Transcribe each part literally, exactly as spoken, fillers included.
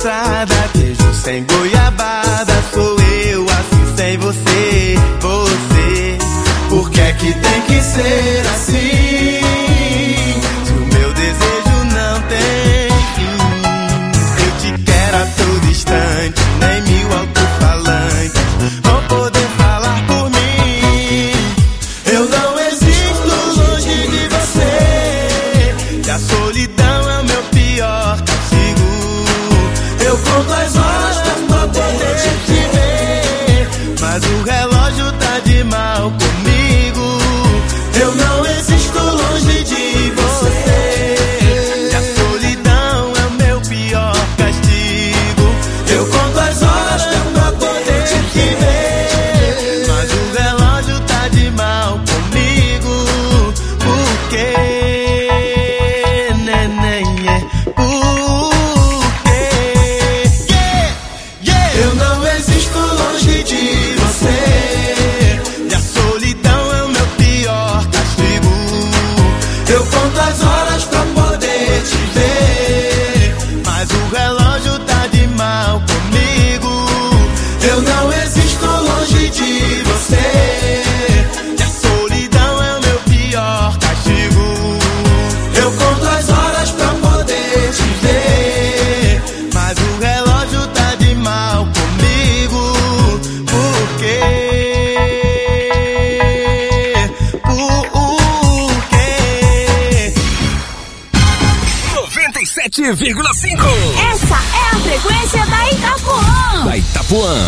estrada, queijo sem goiabada. Sou eu assim sem você, você. Por que é que tem que ser assim? Se o meu desejo não tem fim. Eu te quero a todo instante, nem mil alto-falantes vão poder falar por mim. Eu não existo longe de você, e a solidão é o meu pior castigo. Eu conto as horas pra poder te ver, mas o relógio tá de mal comigo. Eu não existo longe de você, e a solidão é o meu pior castigo. Eu conto as horas pra poder te ver, mas o relógio tá de mal comigo. Por quê, neném? É por quê? Yeah, yeah. Eu não existo longe de você, e a solidão é o meu pior castigo. Eu conto as horas pra poder te ver, mas o relógio tá de mal comigo. Eu não existo longe de você, e a solidão é o meu pior castigo. Eu conto as horas pra poder te ver, mas o relógio tá de mal comigo. Por quê? Por quê? noventa e sete vírgula cinco. Essa é a frequência da Itapuã. Da Itapuã.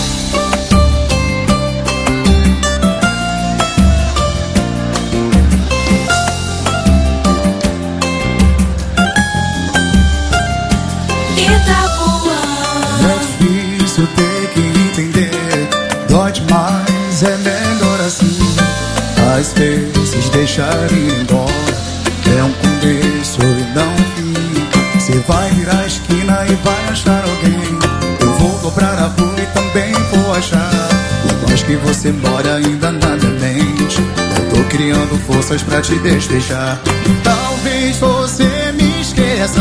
Itapuã. É difícil ter que entender, dói demais, é melhor assim. Às vezes deixar ir embora é um começo e não um fim. Você vai virar a esquina e vai achar alguém. Eu vou dobrar a rua e também vou achar. Por mais que você mora ainda na minha mente, eu tô criando forças pra te despejar. Talvez você me esqueça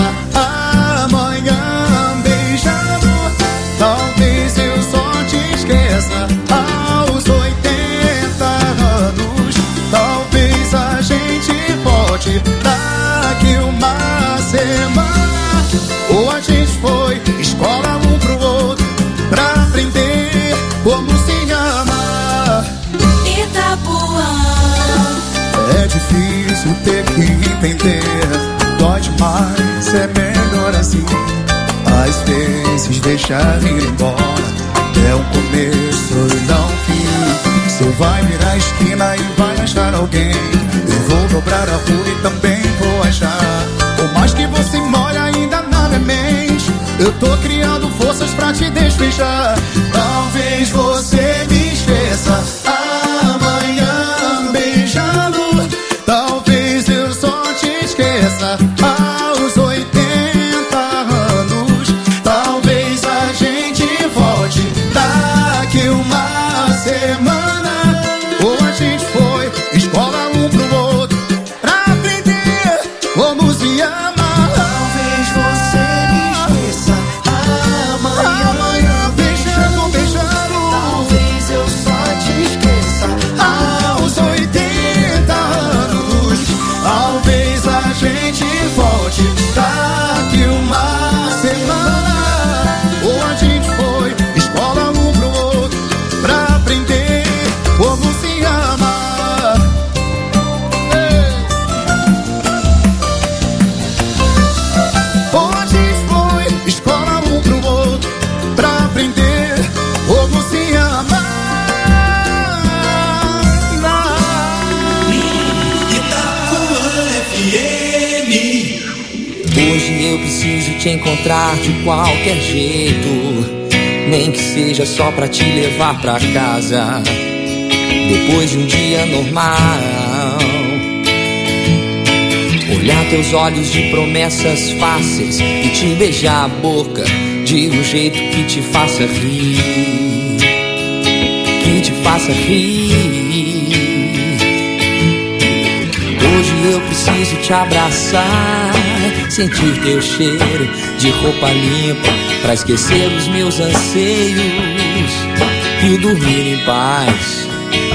amanhã beijando. Talvez eu só te esqueça aos oitenta anos. Talvez a gente volte daqui uma semana. Ou a gente foi escola um pro outro pra aprender como se ama. Itapuã. É difícil ter que entender, dói demais, é melhor assim. Às vezes deixar ir embora é um começo e não um fim. Você vai virar a esquina e vai achar alguém. Eu vou dobrar a rua e também vou achar. Por mais que você more ainda na minha mente, eu tô criando forças pra te despejar. Talvez você me esqueça amanhã beijando. Talvez eu só te esqueça aos oitenta anos. Talvez a gente volte daqui uma semana. Ou a gente foi escola um pro outro pra aprender como se ama. Talvez você me esqueça amanhã, amanhã beijando, beijando. Talvez eu só te esqueça aos oitenta anos. Talvez a gente volte daqui uma semana. Ou a gente foi escola um pro outro pra aprender como se ama. Ei. Ou a gente foi escola um pro outro pra aprender como se ama. Hoje eu preciso te encontrar de qualquer jeito, nem que seja só pra te levar pra casa, depois de um dia normal. Olhar teus olhos de promessas fáceis e te beijar a boca de um jeito que te faça rir, que te faça rir. Hoje eu preciso te abraçar sentir teu cheiro de roupa limpa, pra esquecer os meus anseios e dormir em paz.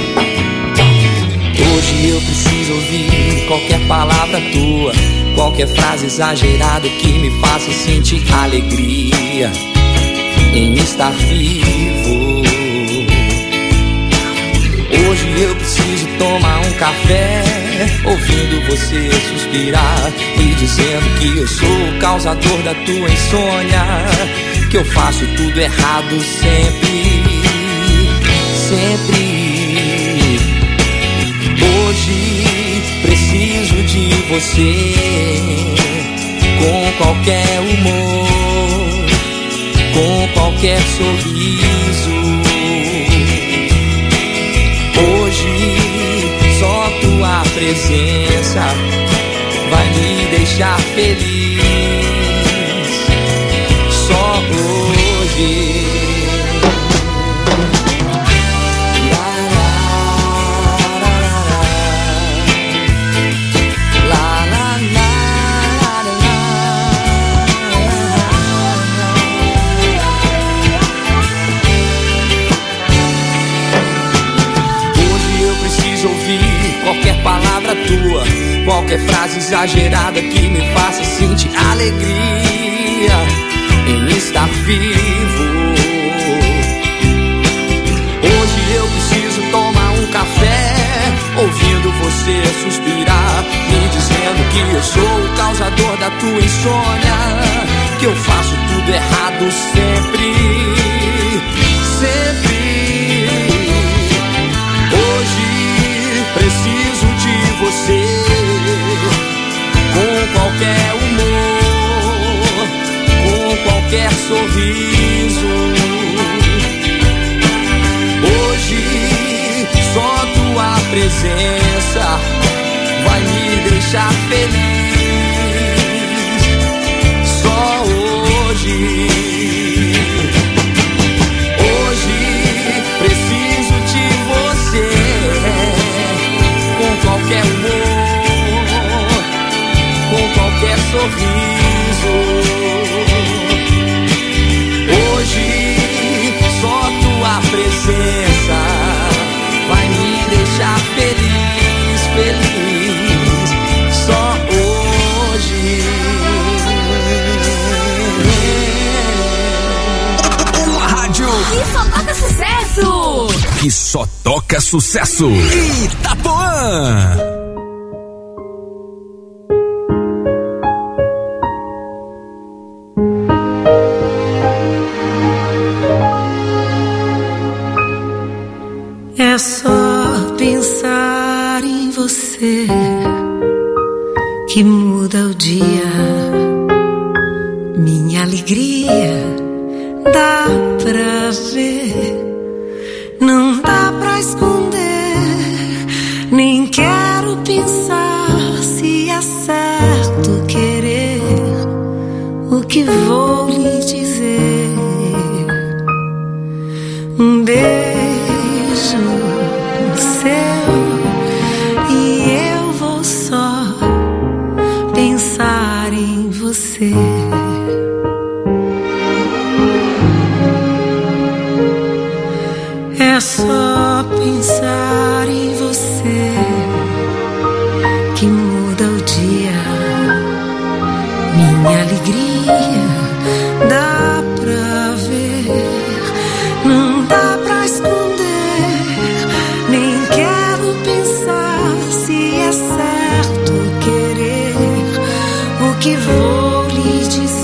Hoje eu preciso ouvir qualquer palavra tua, qualquer frase exagerada que me faça sentir alegria em estar vivo. Hoje eu preciso tomar um café, ouvindo você suspirar e dizendo que eu sou o causador da tua insônia, que eu faço tudo errado sempre, sempre. Hoje preciso de você, com qualquer humor, com qualquer sorriso. Hoje só tua presença vai me deixar feliz. Só hoje. Qualquer palavra tua, qualquer frase exagerada que me faça sentir alegria em estar vivo. Hoje eu preciso tomar um café, ouvindo você suspirar, me dizendo que eu sou o causador da tua insônia, que eu faço tudo errado sempre, sempre. Preciso de você, com qualquer humor, com qualquer sorriso. Hoje só tua presença vai me deixar feliz. Só hoje. Qualquer humor, com qualquer sorriso. Hoje só tua presença vai me deixar feliz, feliz. Só hoje. Uma rádio que só toca sucesso. Que só toca sucesso. Itapuã. É só pensar em você que muda o dia, minha alegria dá pra ver. Não dá pra esconder, nem quero pensar se é certo querer o que vou lhe dizer. Um beijo seu e eu vou só pensar em você. É só pensar em você que muda o dia, minha alegria dá pra ver. Não dá pra esconder, nem quero pensar se é certo querer o que vou lhe dizer.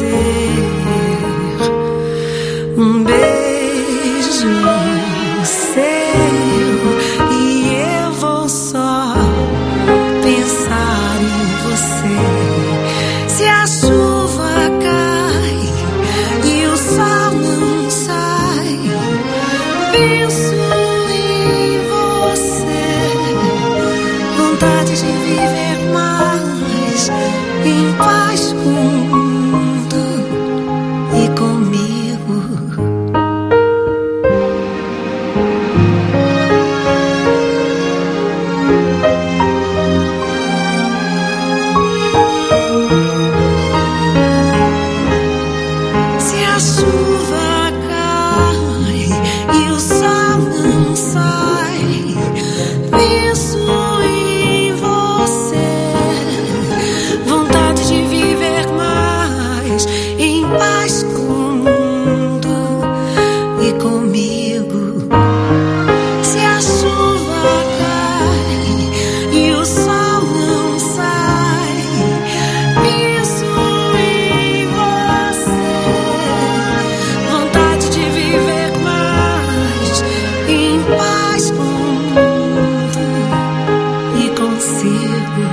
chuva cai e o sol não sai, penso em você, vontade de viver mais em paz com o mundo e comigo. Se a chuva cai e o sol não sai, penso em você, vontade de viver mais em paz com o mundo e consigo.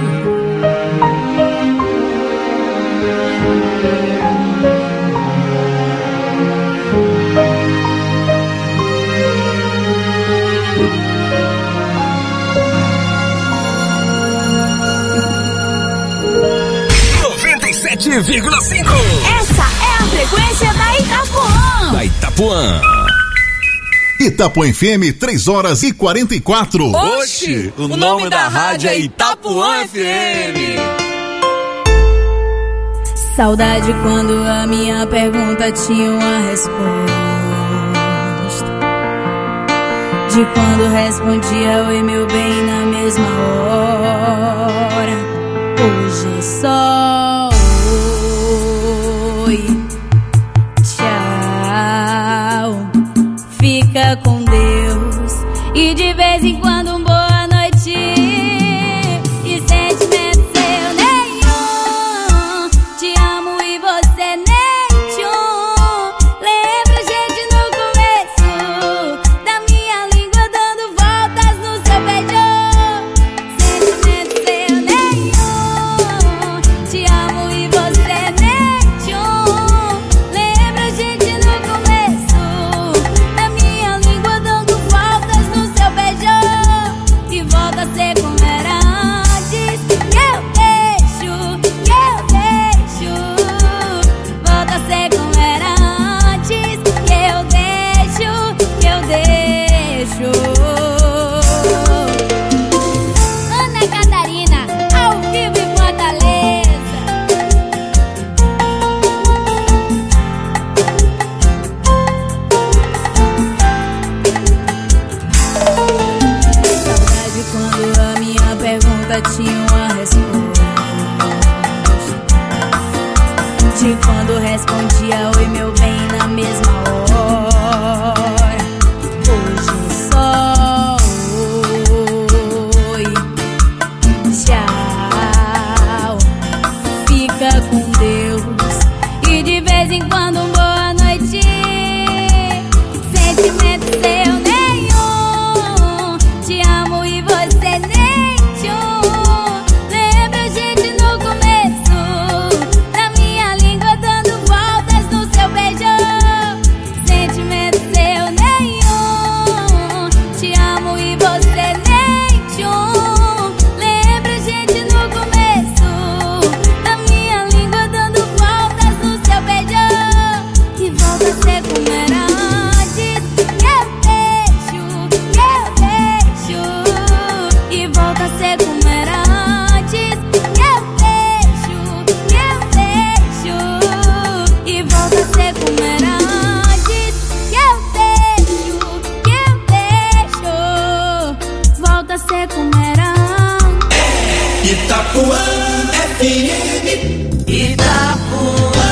noventa e sete vírgula cinco. Essa é a frequência da Itapuã. Da Itapuã. Itapuã F M, três horas e quarenta e quatro. Oxi, o nome da rádio é Itapuã F M. Saudade quando a minha pergunta tinha uma resposta, de quando respondia oi meu bem na mesma hora. Hoje é só oi, tchau, fica com Deus e de vez em quando um boa noite. E sentimento seu nenhum, te amo e você nem tchum. Lembra gente no começo da minha língua dando voltas no seu beijo. Sentimento seu nenhum, te amo e você nem tchum. Lembra gente no começo da minha língua dando voltas no seu beijo. E volta a ser como era antes, que eu deixo, que eu deixo. Volta a ser como era antes, que eu deixo, que eu deixo. Ana Catarina, ao vivo em Fortaleza. Saudade quando a minha pergunta tinha uma resposta, de quando respondia oi meu bem na mesma hora. Hoje só oi, tchau, fica com Deus e de vez em quando um boa noite. Sentimento seu nenhum, te amo e você nem tchum. Lembra gente no começo da minha língua dando voltas no seu beijo. Sentimento seu nenhum, te amo e você nem tchum. Lembra gente no começo da minha língua dando voltas no seu beijo. E volta a ser como era antes, que eu deixo, que eu deixo. E volta a ser como era antes, que eu deixo, que eu deixo. E volta a ser como era antes, que eu deixo, que eu deixo. Volta a ser como era antes. Itapuã F M. Itapuã.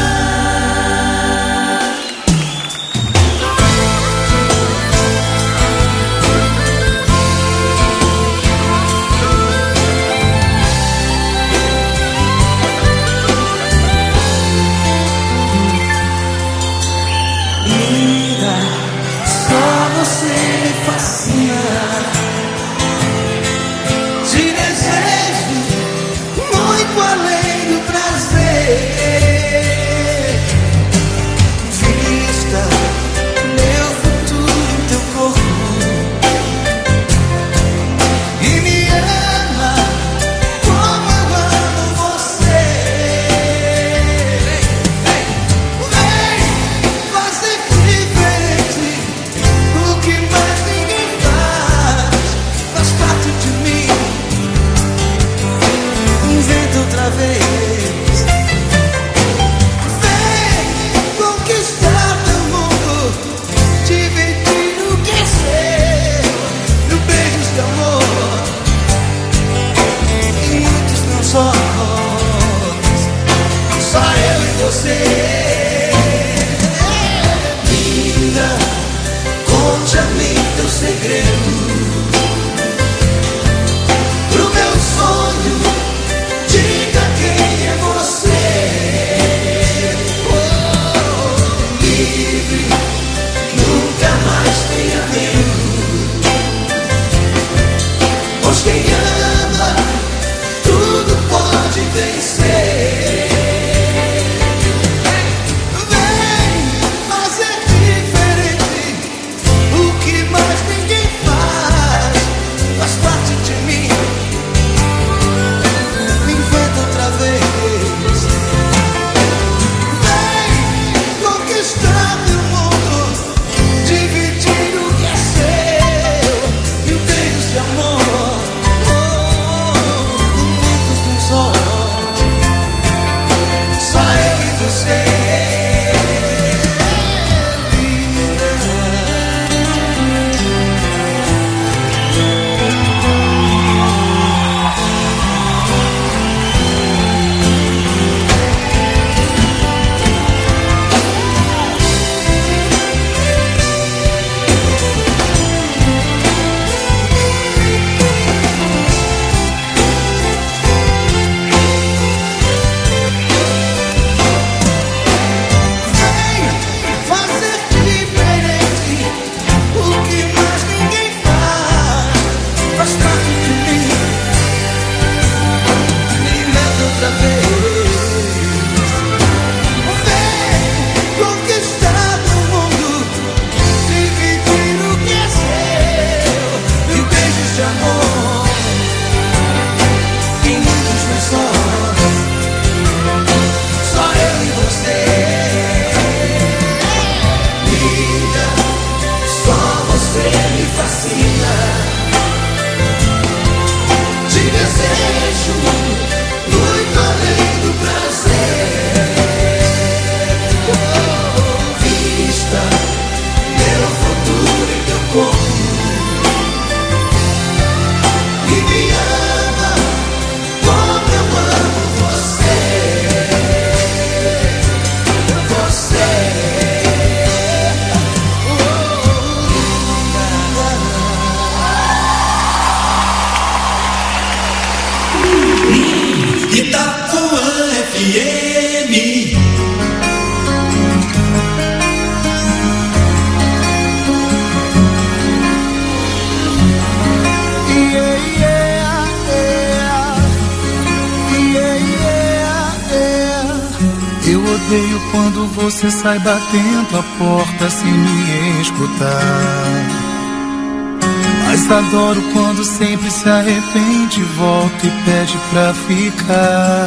Linda, só você me fascina. Te desejo muito além do prazer. você sai batendo a porta sem me escutar. Mas adoro quando sempre se arrepende, volta e pede pra ficar.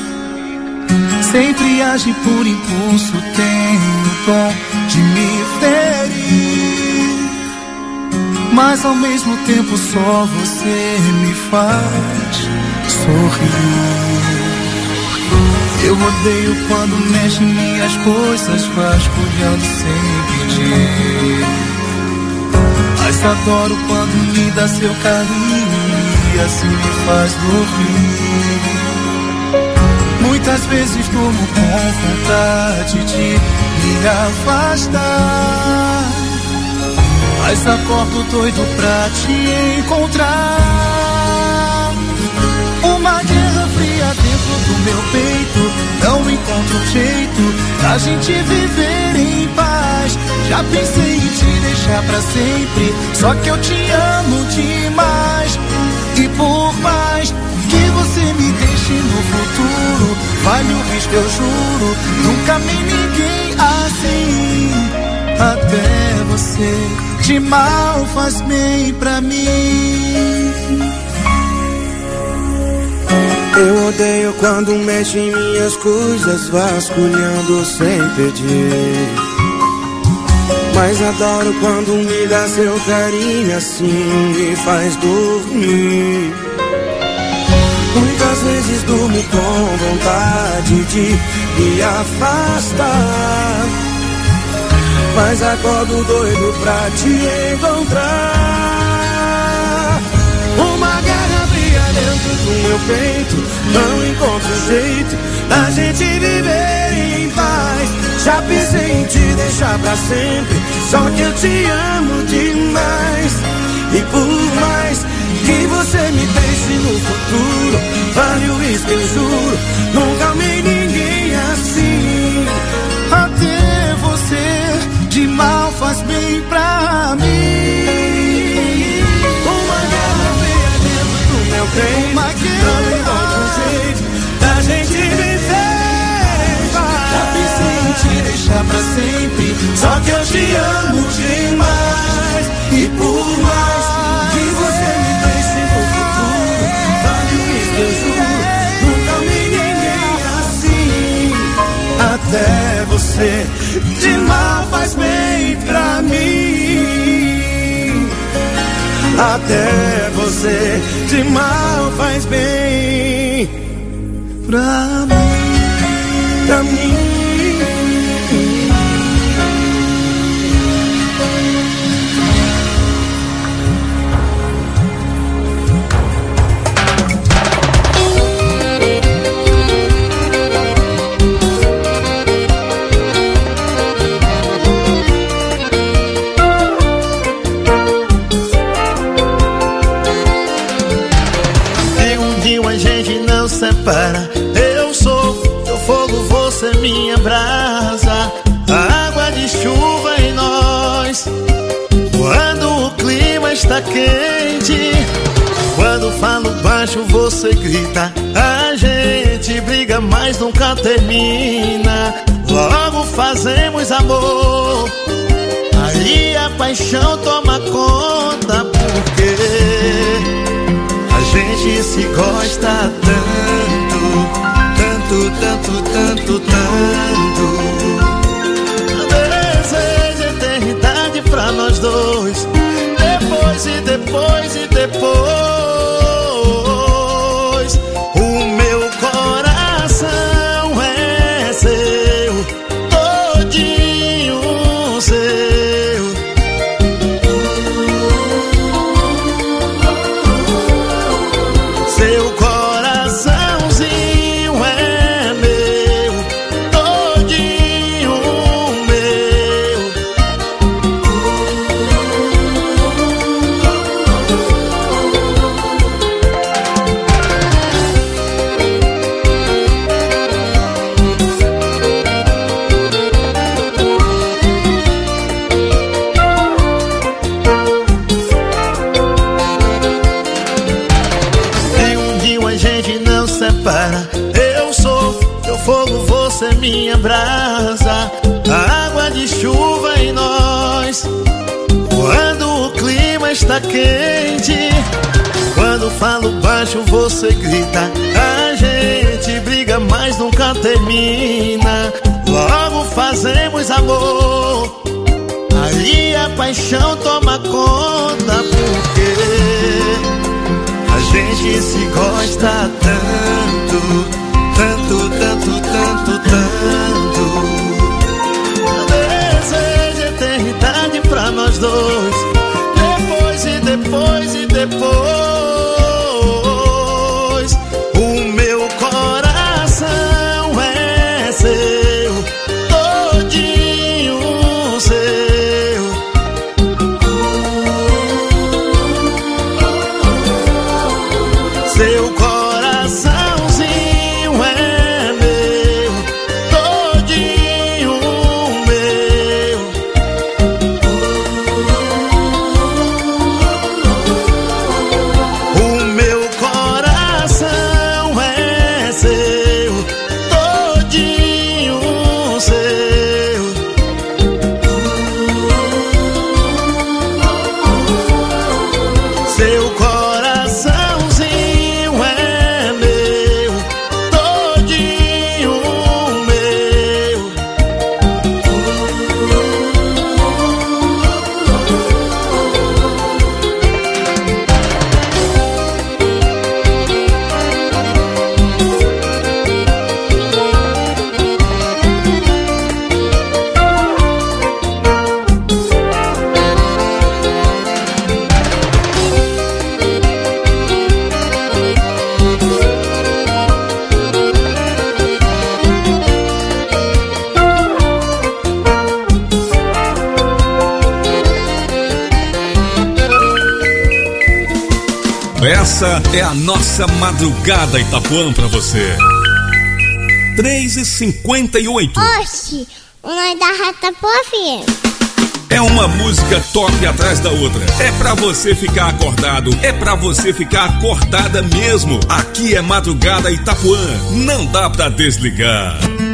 Sempre age por impulso, tem o dom de me ferir. Mas ao mesmo tempo só você me faz sorrir. Eu odeio quando mexe em minhas coisas, vasculhando sem pedir. Mas adoro quando me dá seu carinho e assim me faz dormir. Muitas vezes durmo com vontade de me afastar, mas acordo doido pra te encontrar. Uma guerra fria dentro do meu peito, não encontro um jeito da gente viver em paz. Já pensei em te deixar pra sempre, só que eu te amo demais. E por mais que você me deixe no futuro, vale o risco, eu juro, nunca amei ninguém assim. Até você, de mal faz bem pra mim. Eu odeio quando mexe em minhas coisas, vasculhando sem pedir. Mas adoro quando me dá seu carinho, assim me faz dormir. Muitas vezes durmo com vontade de me afastar, mas acordo doido pra te encontrar. Uma guerra fria dentro do meu peito, não encontro jeito da gente viver em paz. Já pensei em te deixar pra sempre, só que eu te amo demais. E por mais que você me deixe no futuro, vale o risco, eu juro, nunca amei ninguém assim. Até você, de mal faz bem pra mim. Uma guerra feia dentro do meu peito, uma guerra, não encontro um jeito da gente viver em paz. Já pensei em te deixar pra sempre, só que eu te amo demais. E por mais que você me deixe no futuro, vale o risco, eu juro, nunca amei ninguém assim. até você, de mal faz bem pra mim. Até você, de mal faz bem pra mim, pra mim. Separa. Eu sou teu fogo, você minha brasa, a água de chuva em nós. Quando o clima está quente, quando falo baixo você grita, a gente briga mas nunca termina. Logo fazemos amor, aí a paixão toma conta, porque a gente se gosta tanto, tanto, tanto, tanto, tanto. Desejo eternidade pra nós dois, depois e depois e depois. O meu coração é seu, todinho seu. Seu coraçãozinho é meu, todinho meu. E um dia a gente não separa. Eu sou teu fogo, você minha brasa, fica quente. Quando falo baixo você grita. A gente briga, mas nunca termina. Logo fazemos amor, aí a paixão toma conta. Porque a gente se gosta tanto, tanto, tanto, tanto, tanto. Desejo eternidade pra nós dois. Depois e depois e depois, o meu coração é seu, todinho seu. Seu coraçãozinho é meu, todinho meu. O meu coração é seu, todinho seu. Seu coraçãozinho é meu, todinho meu. Essa é a nossa Madrugada Itapuã pra você. três e cinquenta e oito. Oxi, o nome da Rádio Itapuã F M. É uma música top atrás da outra. É pra você ficar acordado, é pra você ficar acordada mesmo. Aqui é Madrugada Itapuã, não dá pra desligar.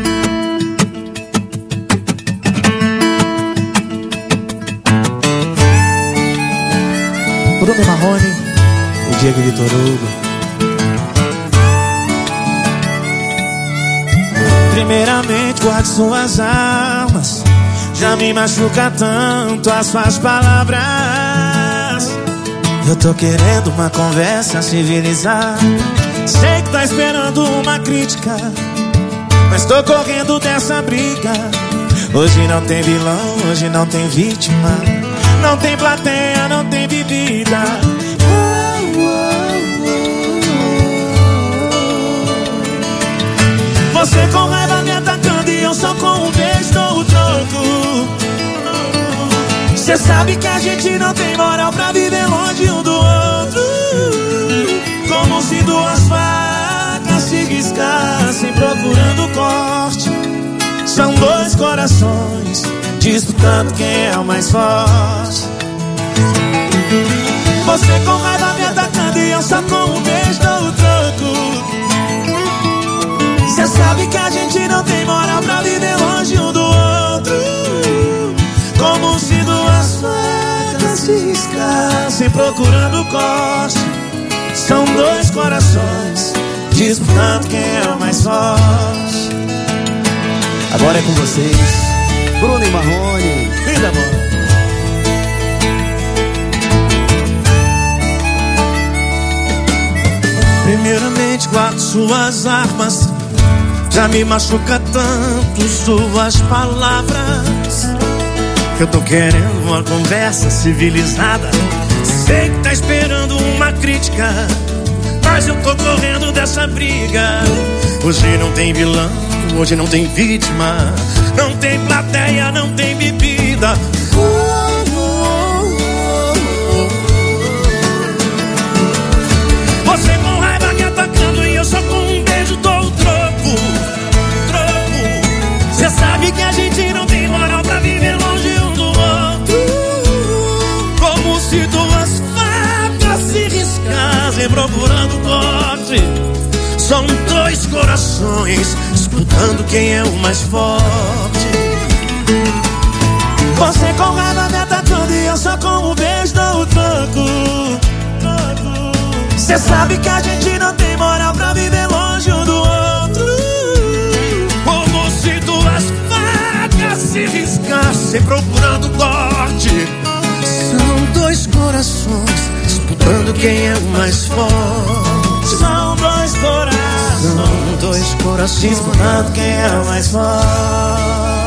Bruno e Marrone, o Diego Vitor Hugo. Primeiramente guarde suas armas. Já me machuca tanto as suas palavras. Eu tô querendo uma conversa civilizada. Sei que tá esperando uma crítica, mas tô correndo dessa briga. Hoje não tem vilão, hoje não tem vítima. Não tem plateia, não tem bebida. Você com raiva me atacando e eu só com um beijo dou o troco. Cê sabe que a gente não tem moral pra viver longe um do outro. Como se duas facas se riscassem procurando corte. São dois corações disputando quem é o mais forte. Você com raiva me atacando e eu só com um beijo dou o troco. Cê sabe que a gente não tem moral pra viver longe um do outro. Como se duas facas se riscassem procurando corte. São dois corações disputando quem é o mais forte. Agora é com vocês, Bruno e Marrone. Vida, amor. Primeiramente guarde suas armas. Já me machuca tanto suas palavras. Eu tô querendo uma conversa civilizada. Sei que tá esperando uma crítica, mas eu tô correndo dessa briga. Hoje não tem vilão, hoje não tem vítima. Não tem plateia, não tem bebida. Você com raiva me atacando e eu só com um beijo dou o troco. Cê sabe que a gente não tem moral pra viver longe um do outro. Como se duas facas se riscassem procurando corte. São dois corações disputando quem é o mais forte. Você com raiva me atacando e eu só com um beijo dou o troco. Cê sabe que a gente não tem moral pra viver longe um do outro. Como se duas facas se riscassem procurando corte. São dois corações disputando quem é o mais forte. São dois corações, São dois corações disputando quem é o mais forte.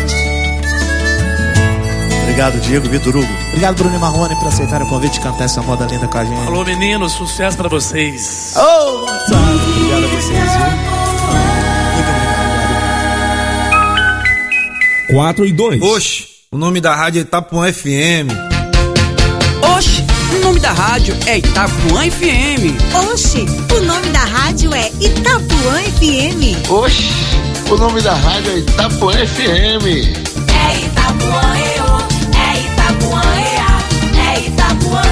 Obrigado, Diego, Vitor Hugo. Obrigado, Bruno e Marrone, por aceitarem o convite de cantar essa moda linda com a gente. Alô, meninos, sucesso pra vocês. Oh, obrigado a vocês, viu? Muito obrigado. quatro e dois. Oxe, o nome da rádio é Itapuã F M. Oxe, o nome da rádio é Itapuã F M. Oxe, o nome da rádio é Itapuã F M. Oxe, o nome da rádio é Itapuã F M. É Itapuã, eu, é Itapuã, é Itapuã.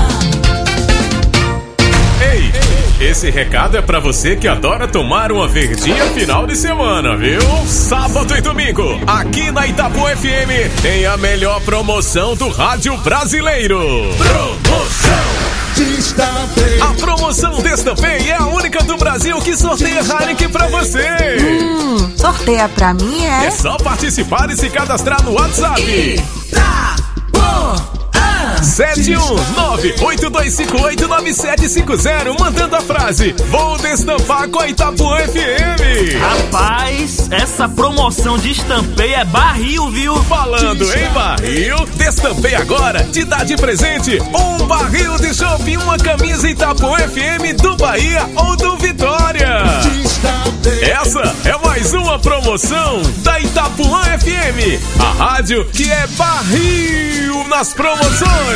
Ei, esse recado é pra você que adora tomar uma verdinha final de semana, viu? Sábado e domingo, aqui na Itapuã F M, tem a melhor promoção do rádio brasileiro. Promoção! Destampei. A promoção Destampei é a única do Brasil que sorteia Heineken pra você. Hum, sorteia pra mim, é? É só participar e se cadastrar no WhatsApp. Itapuã. sete um nove oito dois cinco oito nove sete cinco zero, mandando a frase: vou destampar com a Itapuã F M. Rapaz, essa promoção de Destampei é barril, viu? Falando em barril, Destampei agora te dá de presente um barril de chopp e uma camisa Itapuã F M do Bahia ou do Vitória. Essa é mais uma promoção da Itapuã F M, a rádio que é barril nas promoções.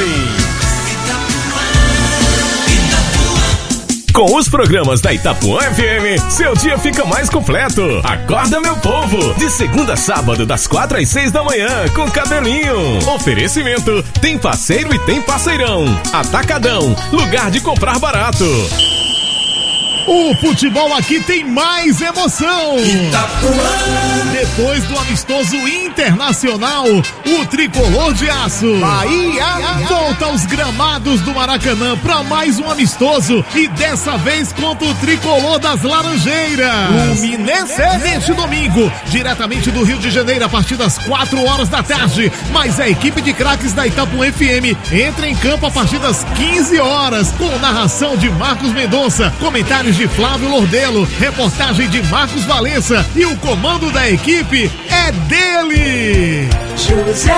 Com os programas da Itapuã F M, seu dia fica mais completo. Acorda, meu povo! De segunda a sábado, das quatro às seis da manhã, com Cabelinho. Oferecimento: tem parceiro e tem parceirão. Atacadão, lugar de comprar barato. O futebol aqui tem mais emoção. Itapuã. Depois do amistoso internacional, o tricolor de aço Bahia volta aos gramados do Maracanã para mais um amistoso e dessa vez contra o tricolor das Laranjeiras. Fluminense neste domingo, diretamente do Rio de Janeiro, a partir das quatro horas da tarde. Mas a equipe de craques da Itapuã F M entra em campo a partir das quinze horas, com narração de Marcos Mendonça, comentários de Flávio Lordelo, reportagem de Marcos Valença e o comando da equipe é dele, José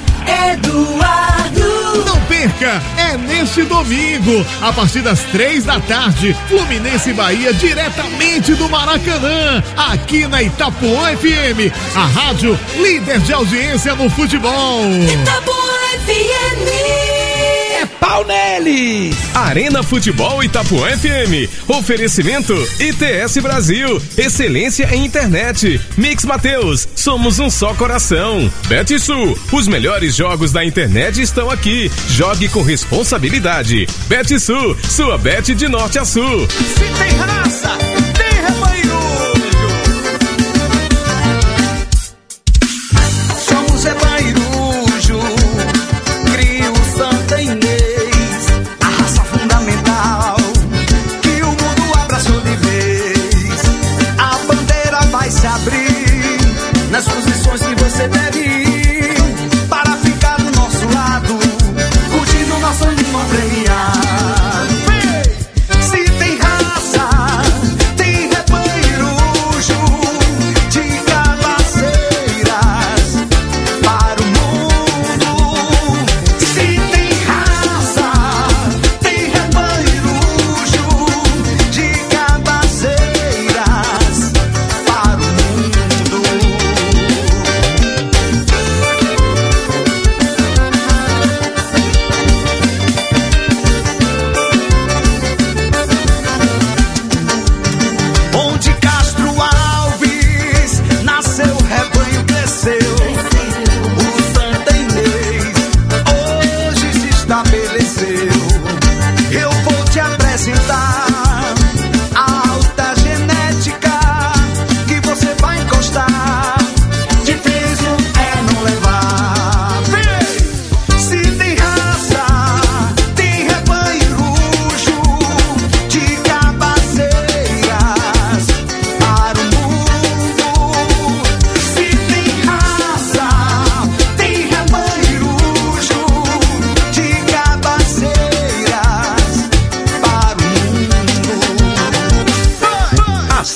Eduardo. Não perca, é neste domingo, a partir das três da tarde, Fluminense e Bahia, diretamente do Maracanã, aqui na Itapuã F M, a rádio líder de audiência no futebol. Itapuã F M. É pau neles! Arena Futebol Itapuã F M. Oferecimento I T S Brasil. Excelência em internet. Mix Mateus. Somos um só coração. BetSul. Os melhores jogos da internet estão aqui. Jogue com responsabilidade. BetSul. Sua bet de norte a sul. Se tem raça, tem rebanho. Somos rebanho. Nas posições que você deve ir, para ficar do nosso lado, curtindo nosso animal premiado. Se tem raça,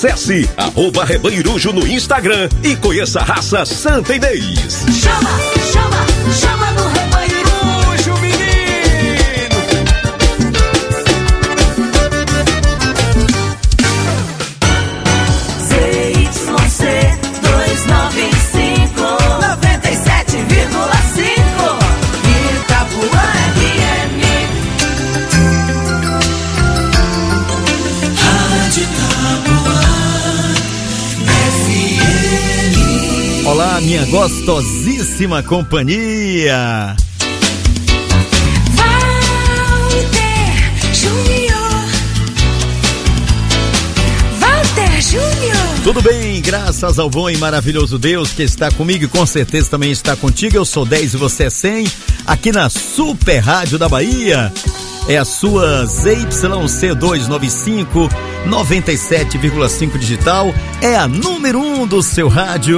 Acesse arroba Rebanho Irujo no Instagram e conheça a raça Santa Inês. Chama, chama, chama no Rebanho Irujo, menino. Z Y C duzentos e noventa e cinco, noventa e sete vírgula cinco, Itapuã F M. Rádio Itapuã F M. Olá, minha gostosíssima companhia. Walter Júnior. Walter Júnior. Tudo bem, graças ao bom e maravilhoso Deus que está comigo e com certeza também está contigo. Eu sou dez e você é cem, aqui na Super Rádio da Bahia. É a sua Z Y C duzentos e noventa e cinco, noventa e sete vírgula cinco digital. É a número um do seu rádio.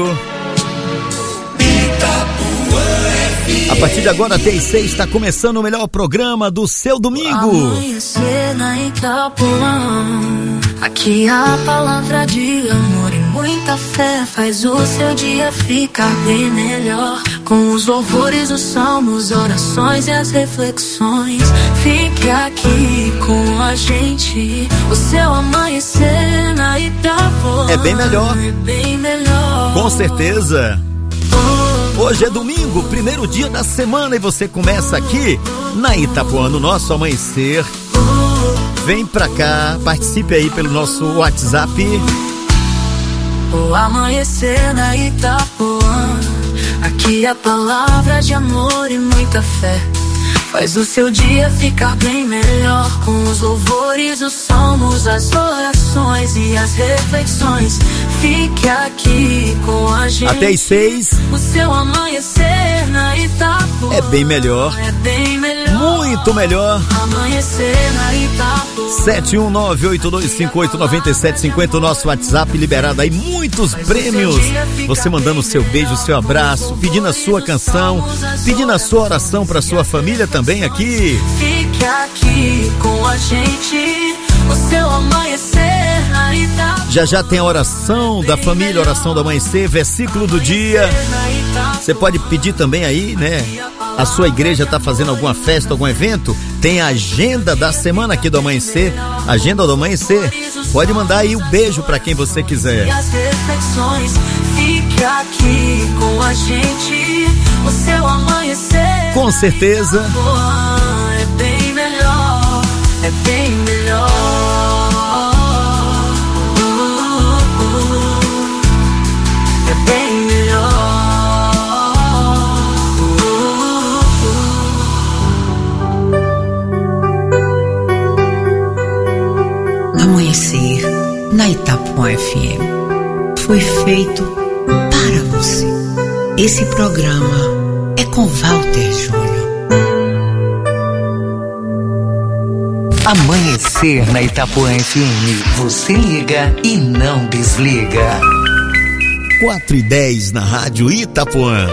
A partir de agora até às seis está começando o melhor programa do seu domingo. Amanhecer na Itapuã. Aqui a palavra de amor e muita fé faz o seu dia ficar bem melhor. Com os louvores, os salmos, orações e as reflexões. Fique aqui com a gente. O seu amanhecer na Itapuã é bem melhor. É bem melhor. Com certeza. Hoje é domingo, primeiro dia da semana e você começa aqui na Itapuã, no nosso amanhecer. Vem pra cá, participe aí pelo nosso WhatsApp. O amanhecer na Itapuã. Aqui a palavra de amor e muita fé faz o seu dia ficar bem melhor. Com os louvores, os salmos, as orações e as reflexões. Fique aqui com a gente. Até às seis. O seu amanhecer na Itapuã é bem melhor. É bem melhor. Muito melhor. Amanhecer na Itapuã. sete um nove oito dois cinco oito nove sete cinco zero, o nosso WhatsApp liberado aí, muitos prêmios. Você mandando o seu beijo, o seu abraço, pedindo a sua canção, pedindo a sua oração para sua família também aqui. Fique aqui com a gente. O seu amanhecer na Itapuã. Já já tem a oração da família, oração do amanhecer, versículo do dia. Você pode pedir também aí, né? A sua igreja está fazendo alguma festa, algum evento? Tem a agenda da semana aqui do amanhecer, agenda do amanhecer. Pode mandar aí o um beijo para quem você quiser. E as reflexões, fique aqui com a gente. O seu amanhecer. Com certeza. É bem melhor, é bem melhor. É bem melhor. Amanhecer na Itapuã F M foi feito para você. Esse programa é com Walter Júnior. Amanhecer na Itapuã F M. Você liga e não desliga. quatro e dez na Rádio Itapuã.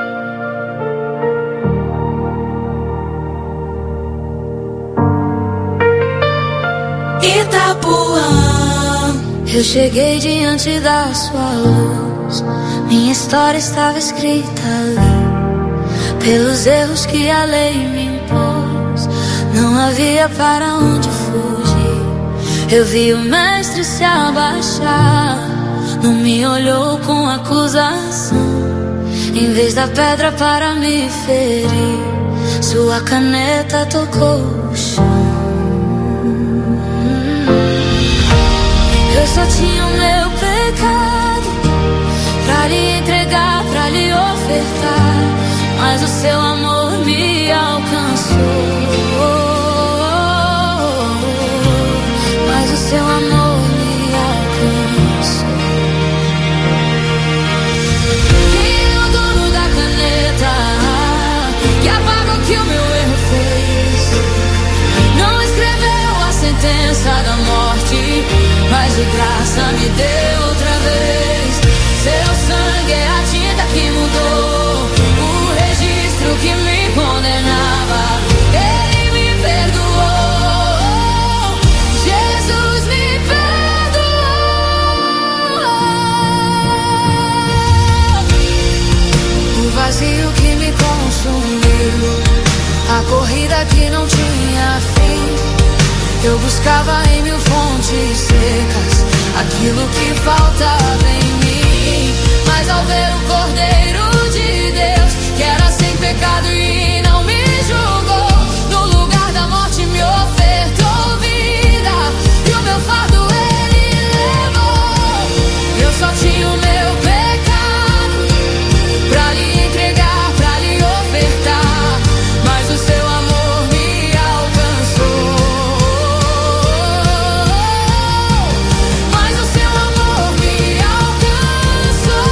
Itapuã, eu cheguei diante da sua luz. Minha história estava escrita ali. Pelos erros que a lei me impôs, não havia para onde fugir. Eu vi o mestre se abaixar, não me olhou com acusação. Em vez da pedra para me ferir, sua caneta tocou o chão. Eu só tinha o meu pecado pra lhe entregar, pra lhe ofertar, mas o seu amor me alcançou. Mas o seu amor me alcançou. Quem é o dono da caneta que apaga o que o meu erro fez? Não escreveu a sentença da morte, mas de graça me deu outra vez. Seu sangue é a tinta que mudou o registro que me condenava. Ele me perdoou, Jesus me perdoou. Eu buscava em mil fontes secas aquilo que faltava em mim. Mas ao ver o Cordeiro de Deus, que era sem pecado e não me julgou, no lugar da morte me ofertou vida, e o meu fardo ele levou. Eu só tinha o meu pecado pra lhe entregar, pra lhe ofertar, mas o seu amor me alcançou. Mas o seu amor me alcançou.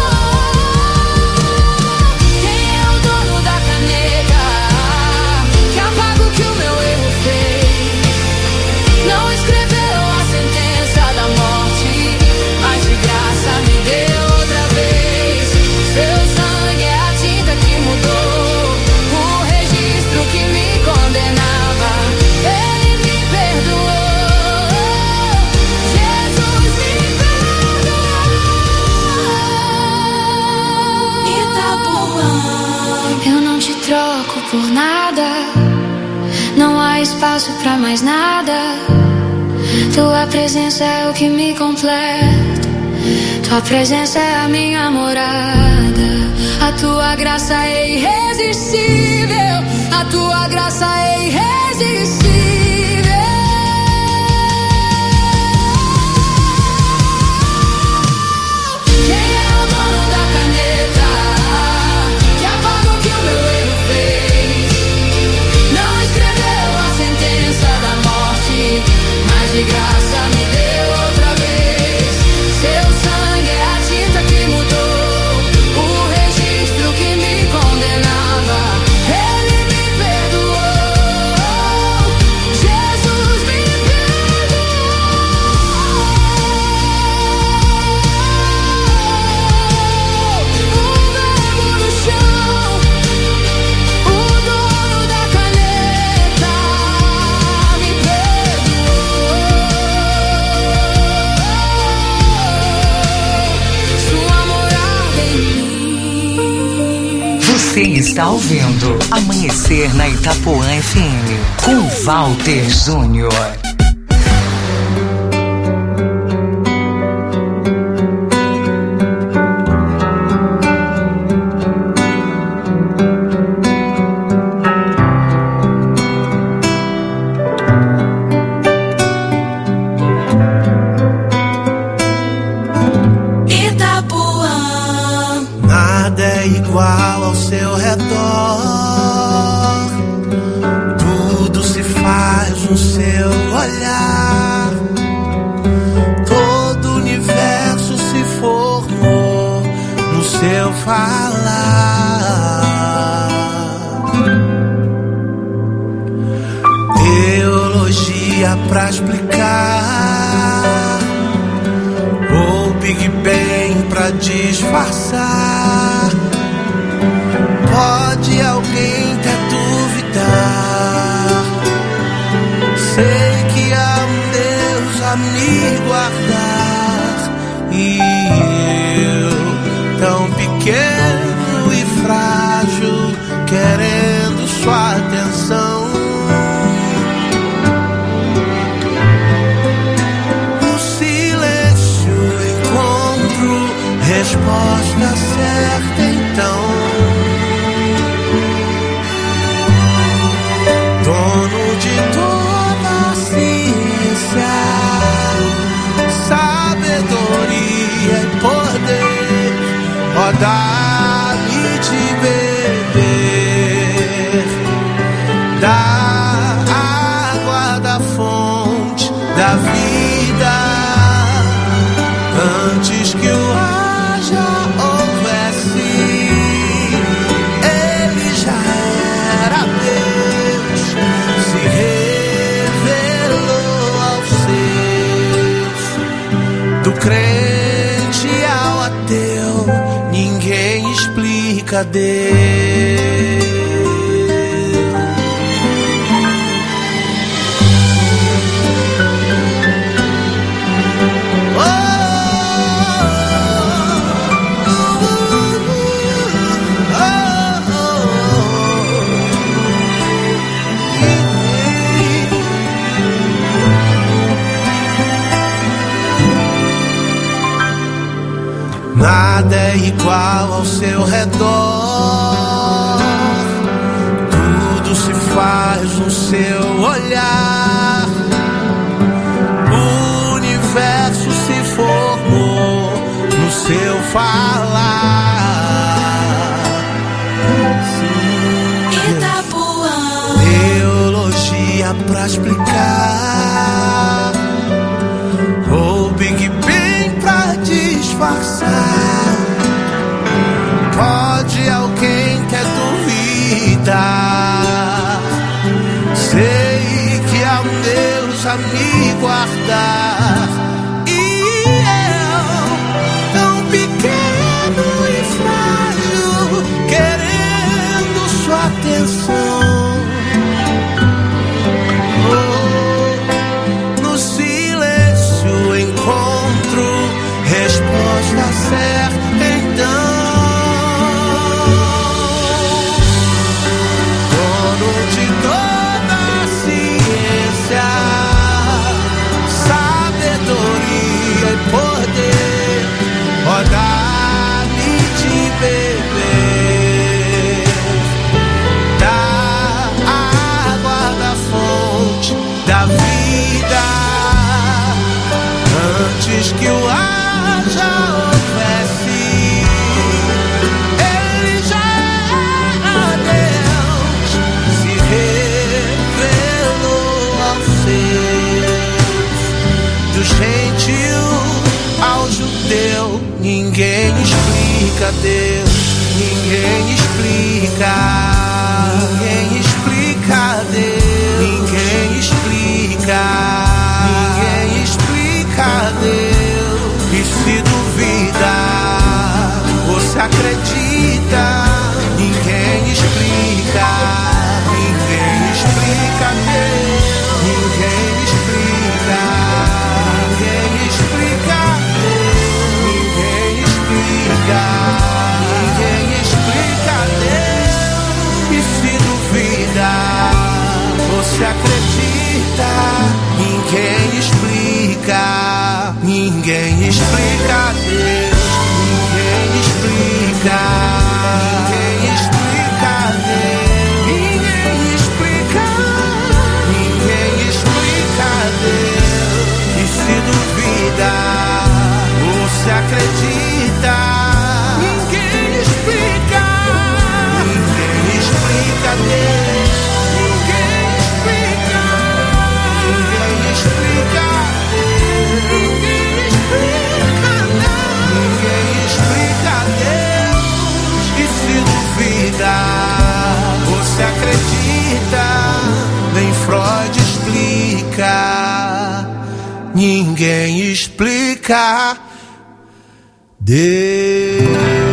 Quem é o dono da caneta que apaga o que o meu erro fez? Não escreveu a sentença da morte, mas de graça me deu outra vez. Seu sangue é a tinta que mudou o registro que me condenava. Ele me perdoou. Jesus me perdoou. Itapuã, eu não te troco por nada. Não há espaço pra mais nada. Tua presença é o que me completa. Tua presença é a minha morada. A tua graça é irresistível. A tua graça é irresistível. Quem é o dono da caneta que apaga o que o meu erro fez? Não escreveu a sentença da morte, mas de graça me deu outra vez. Seu sangue é a tinta que mudou o registro que me condenava. Ele me perdoou. Jesus me perdoou. O verbo no chão, o dono da caneta me perdoou. Sua morada em mim. Você está ouvindo Amanhecer na Itapuã F M com Walter Júnior. Itapuã, Nada é igual ao seu redor. Tudo se faz no seu olhar. Todo o universo se formou no seu falar. Teologia pra explicar, ou Big Bang pra disfarçar. Pode alguém até duvidar. Sei que há um Deus a me guardar, e eu, tão pequeno e frágil, querendo sua atenção. No silêncio encontro resposta certa, então. Dono de toda a ciência, sabedoria e poder, ó, dá-me de beber da água da fonte da vida, antes que o ar já houvesse. Ele já era Deus, se revelou aos seus. Do crente ao ateu, ninguém explica Deus. nada é igual ao seu redor. Tudo se faz no seu olhar. O universo se formou no seu falar. Itapuã. Teologia pra explicar, ou Big Bang pra disfarçar. Pode alguém quer duvidar? Sei que há um Deus a me guardar. E eu, tão pequeno e frágil, querendo sua atenção. Oh, no silêncio encontro resposta certa então. Dono de toda a ciência, sabedoria e poder, ó, dá-me de beber da água da fonte da vida, antes que o ar já houvesse. Ele já era Deus, se revelou aos seus. Do gentil ao judeu, ninguém explica Deus, ninguém explica, ninguém explica Deus, ninguém explica, ninguém explica Deus. E se duvida, você acredita, ninguém explica, ninguém explica Deus, ninguém explica, ninguém explica Deus, ninguém explica, ninguém explica Deus. E se duvida, você acredita, ninguém explica, ninguém explica Deus, ninguém explica, ninguém explica Deus, ninguém explica, ninguém explica Deus. E se duvida, você acredita, ninguém explica, ninguém explica Deus, ninguém explica, ninguém explica Deus, ninguém explica não, ninguém explica Deus. E se duvida, você acredita, nem Freud explica, ninguém explica Deus.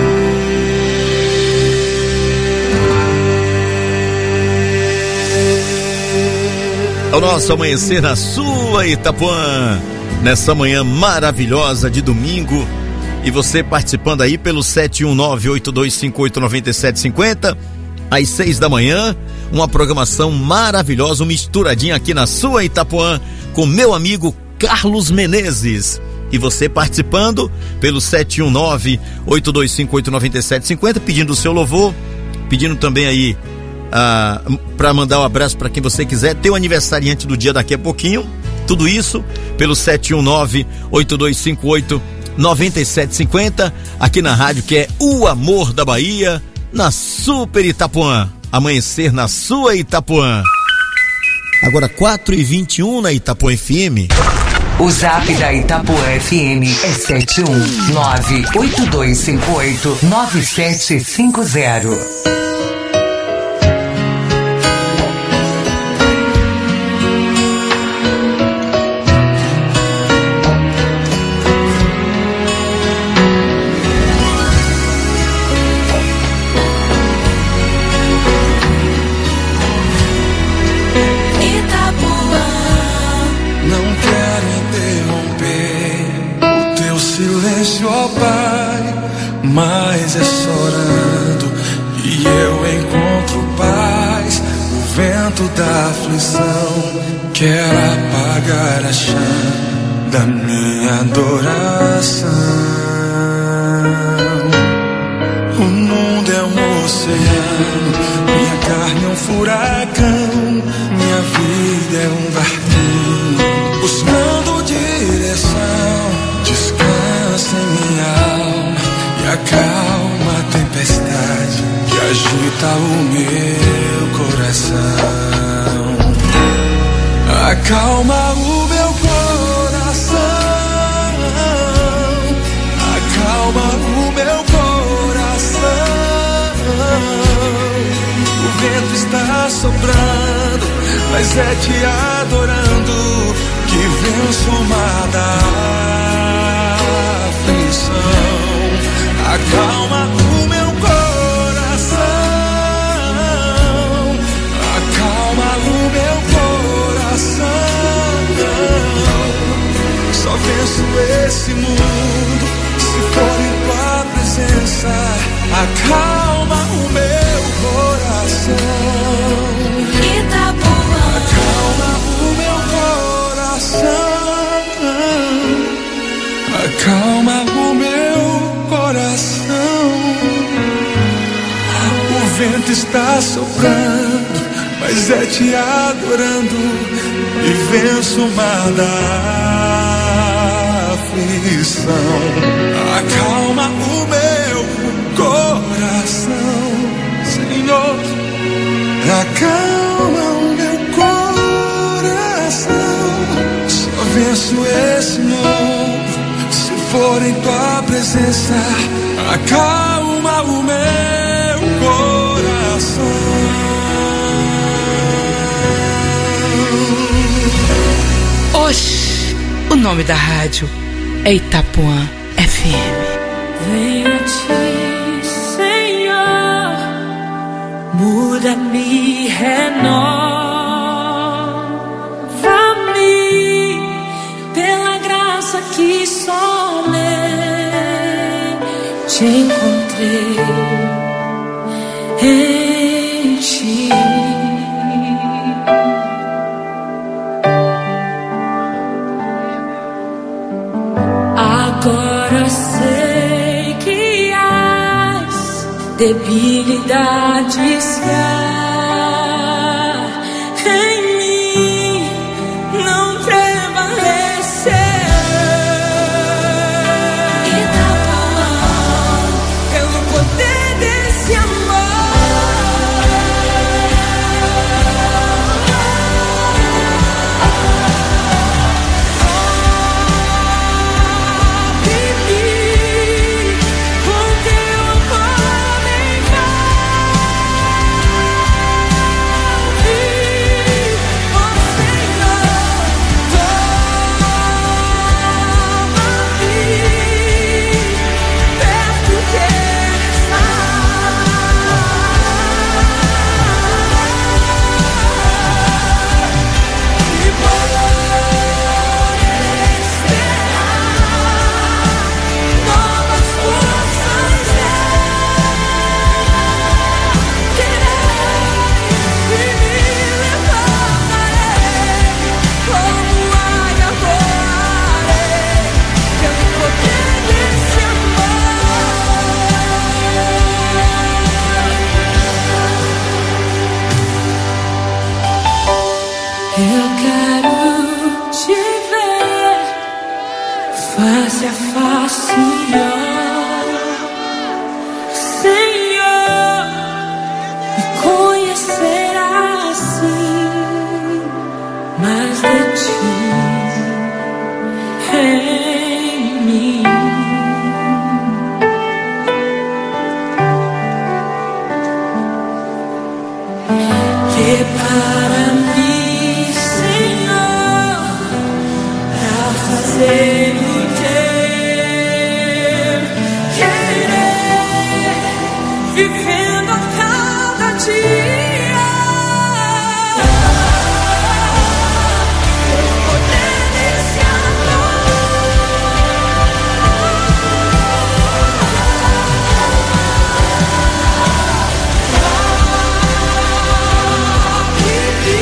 O nosso amanhecer na sua Itapuã, nessa manhã maravilhosa de domingo, e você participando aí pelo sete um nove, oito dois cinco oito, nove sete cinco zero, às seis da manhã, uma programação maravilhosa, uma misturadinha aqui na sua Itapuã, com meu amigo Carlos Menezes. E você participando pelo sete um nove, oito dois cinco oito, nove sete cinco zero, pedindo o seu louvor, pedindo também aí ah, para mandar um abraço para quem você quiser, ter o aniversariante do dia daqui a pouquinho, tudo isso pelo sete um nove, oito dois cinco oito, nove sete cinco zero, aqui na rádio que é o amor da Bahia, na Super Itapuã, amanhecer na sua Itapuã. Agora quatro e vinte e um na Itapuã F M. O zap da Itapuã F M é sete um nove, oito dois cinco oito, nove sete cinco zero. Ó Pai, mas é chorando e eu encontro paz. O vento da aflição quer apagar a chama da minha adoração. O mundo é um oceano, minha carne é um furacão, minha vida é um barquinho buscando direção. Descansa em minha alma e acalma a tempestade que agita o meu coração. Acalma o meu coração, acalma o meu coração. O vento está soprando, mas é te adorando que venço o mar da aflição. Acalma o meu coração, acalma o meu coração. Só venço esse mundo se for em tua presença. Acalma o meu coração, acalma o meu coração, acalma o meu coração. O vento está soprando, mas é te adorando e venço o mar da aflição. Acalma o meu coração, Senhor, acalma o meu coração. Só venço esse mundo se for em tua presença. Acalma o meu coração. Oxi, o nome da rádio é Itapuã F M. Venho a ti, Senhor, muda-me, renova-me pela graça que só nele te encontrei em ti. Agora sei que as debilidades que há em mim não prevalecerão. Pelo poder desse amor, eu quero te ver face a face, ó Senhor, e conhecer assim mais de ti em mim. Prepara-me, fazer o teu querer, vivendo a cada dia. Pelo poder desse amor,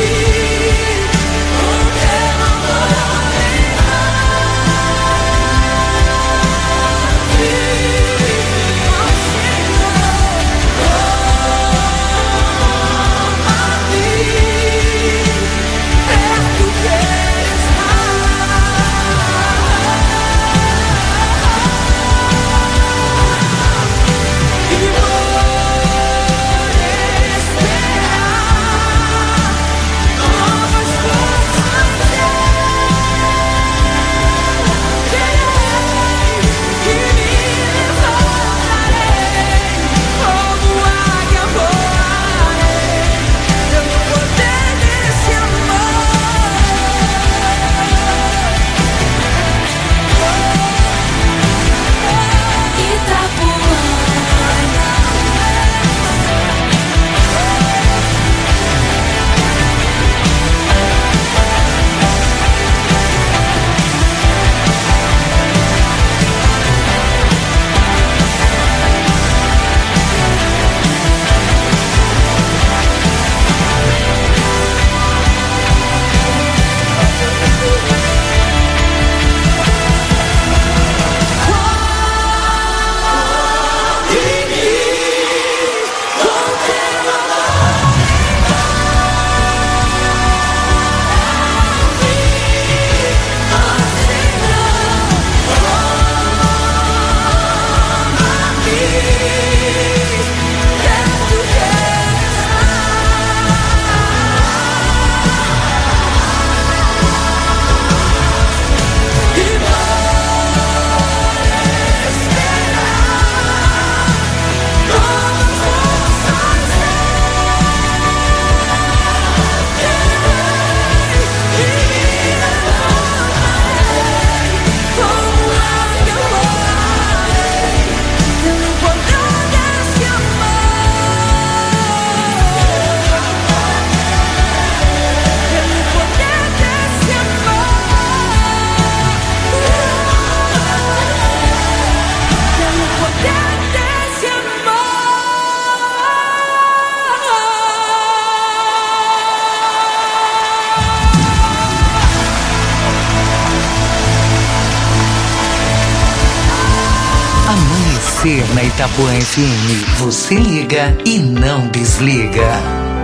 você na Itapuã F M. Você liga e não desliga.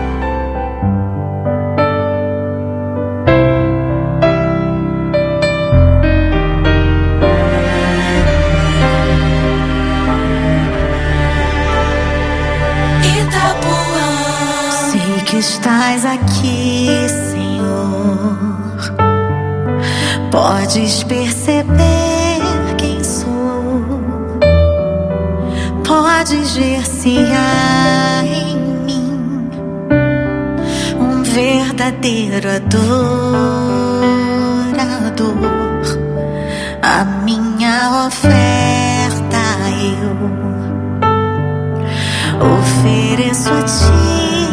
Sei que estás aqui, Senhor. Podes perceber quem sou. Podes ver se há em mim um verdadeiro adorador. A minha oferta eu ofereço a ti.